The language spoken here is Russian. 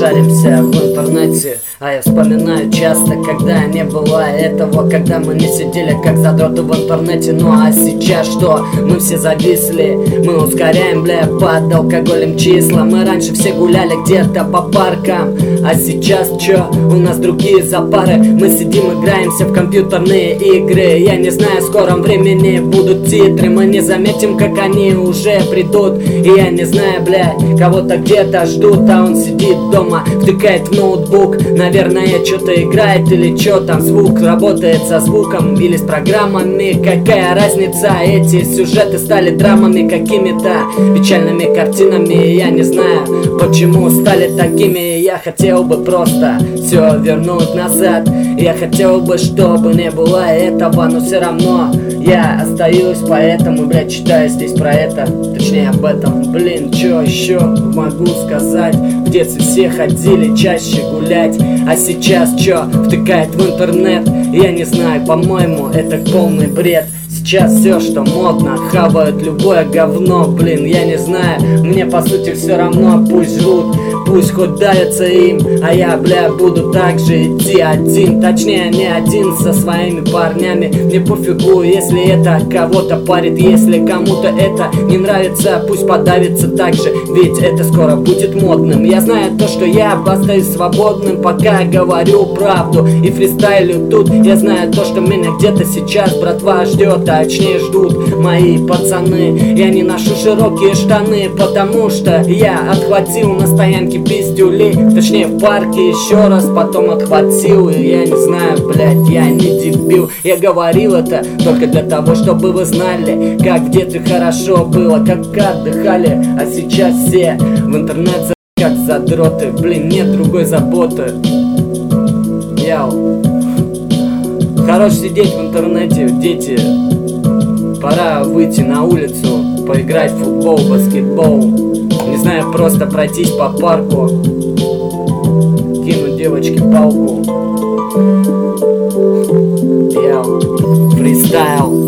шаримся в интернете. А я вспоминаю часто, когда не было этого, когда мы не сидели как задроты в интернете. Ну а сейчас что? Мы все зависли, мы ускоряем, бля, под алкоголем числа. Мы раньше все гуляли где-то по паркам, а сейчас чё? У нас другие запары. Мы сидим, играемся в компьютерные игры. Я не знаю, в скором времени будут титры. Мы не заметим, как они уже придут. И я не знаю, бля, кого-то где-то ждут, а он сидит дома, втыкает в ноутбук. Наверное, что-то играет или что там, звук работает со звуком или с программами. Какая разница, эти сюжеты стали драмами, какими-то печальными картинами. Я не знаю, почему стали такими. Я хотел бы просто все вернуть назад. Я хотел бы, чтобы не было этого, но все равно я остаюсь, поэтому, блядь, читаю здесь про это. Точнее об этом, блин, чё еще могу сказать? В детстве все ходили чаще гулять, а сейчас чё, втыкает в интернет? Я не знаю, по-моему, это полный бред. Сейчас все, что модно, хавают любое говно, блин, я не знаю. Мне по сути все равно, пусть жрут, пусть хоть давятся им, а я, бля, буду так же идти один. Точнее, не один, со своими парнями. Мне пофигу, если это кого-то парит. Если кому-то это не нравится, пусть подавится так же, ведь это скоро будет модным. Я знаю то, что я остаюсь свободным, пока говорю правду и фристайлю тут. Я знаю то, что меня где-то сейчас братва ждет, точнее ждут мои пацаны. Я не ношу широкие штаны, потому что я отхватил на стоянке пиздюлей. Точнее в парке еще раз, потом отхватил. И я не знаю, блять, я не дебил. Я говорил это только для того, чтобы вы знали, как в детстве хорошо было, как отдыхали. А сейчас все в интернет как задроты. Блин, нет другой заботы. Яу. Хорош сидеть в интернете, дети. Пора выйти на улицу, поиграть в футбол, баскетбол. Не знаю, просто пройтись по парку, кинуть девочке палку. Яу, фристайл.